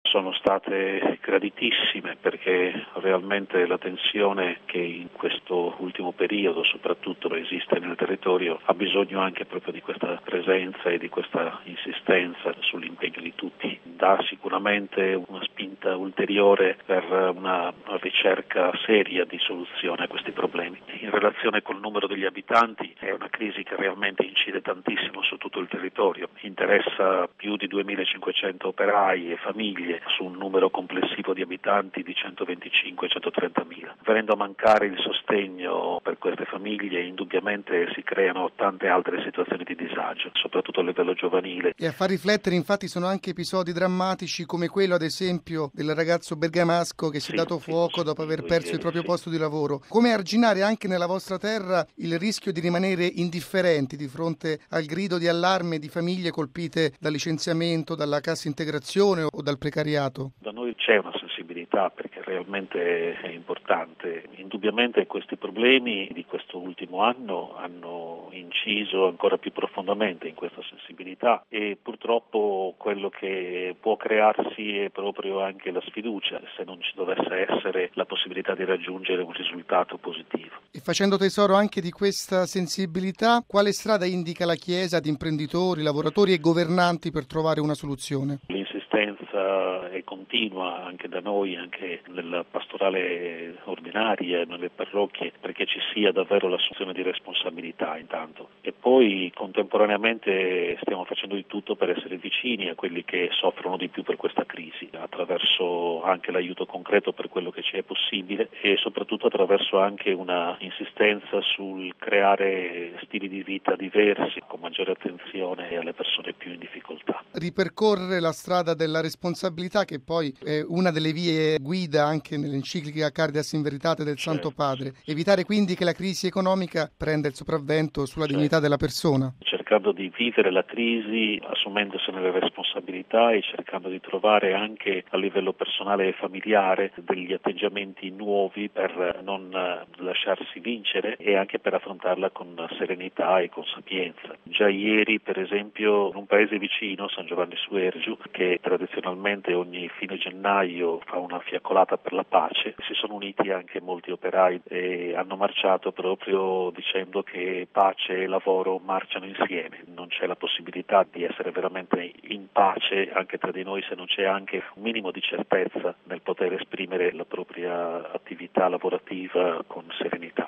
sono state graditissime perché realmente la tensione che in questo ultimo periodo soprattutto esiste nel territorio ha bisogno anche proprio di questa presenza e di questa insistenza sull'impegno di tutti. Dà sicuramente una spinta ulteriore per una ricerca seria di soluzione a questi problemi. In relazione col numero degli abitanti è una crisi che realmente incide tantissimo su tutto il territorio, interessa più di 2.500 operai e famiglie su un numero complessivo di abitanti di 125-130.000. Venendo a mancare il sostegno per queste famiglie, indubbiamente si creano tante altre situazioni di disagio, soprattutto a livello giovanile. E a far riflettere infatti sono anche episodi drammatici come quello ad esempio del ragazzo bergamasco che si è dato fuoco dopo aver perso il proprio posto di lavoro. Come arginare anche nella vostra terra il rischio di rimanere indifferenti di fronte al grido di allarme di famiglie colpite dal licenziamento, dalla cassa integrazione o dal precariato? Da noi c'è una sensibilità perché realmente è importante. Indubbiamente questi problemi di questo ultimo anno hanno inciso ancora più profondamente in questa sensibilità e purtroppo quello che può crearsi è proprio anche la sfiducia se non ci dovesse essere la possibilità di raggiungere un risultato positivo. E facendo tesoro anche di questa sensibilità, quale strada indica la Chiesa ad imprenditori, lavoratori e governanti per trovare una soluzione? L'insistenza è continua anche da noi, anche nella pastorale ordinaria, nelle parrocchie, perché ci sia davvero l'assunzione di responsabilità intanto. E poi contemporaneamente stiamo facendo di tutto per essere vicini a quelli che soffrono di più per questa crisi, attraverso anche l'aiuto concreto per quello che ci è possibile e soprattutto attraverso anche una insistenza sul creare stili di vita diversi, con maggiore attenzione alle persone più in difficoltà. Ripercorrere la strada della responsabilità, che poi è una delle vie guida anche nell'enciclica Caritas in Veritate del Santo Padre. Evitare quindi che la crisi economica prenda il sopravvento sulla dignità della persona. Cercando di vivere la crisi assumendosene le responsabilità e cercando di trovare anche a livello personale e familiare degli atteggiamenti nuovi per non lasciarsi vincere e anche per affrontarla con serenità e con sapienza. Già ieri, per esempio, in un paese vicino, San Giovanni Suergiu, che tradizionalmente ogni fine gennaio fa una fiaccolata per la pace, si sono uniti anche molti operai e hanno marciato proprio dicendo che pace e lavoro marciano insieme. Non c'è la possibilità di essere veramente in pace anche tra di noi se non c'è anche un minimo di certezza nel poter esprimere la propria attività lavorativa con serenità.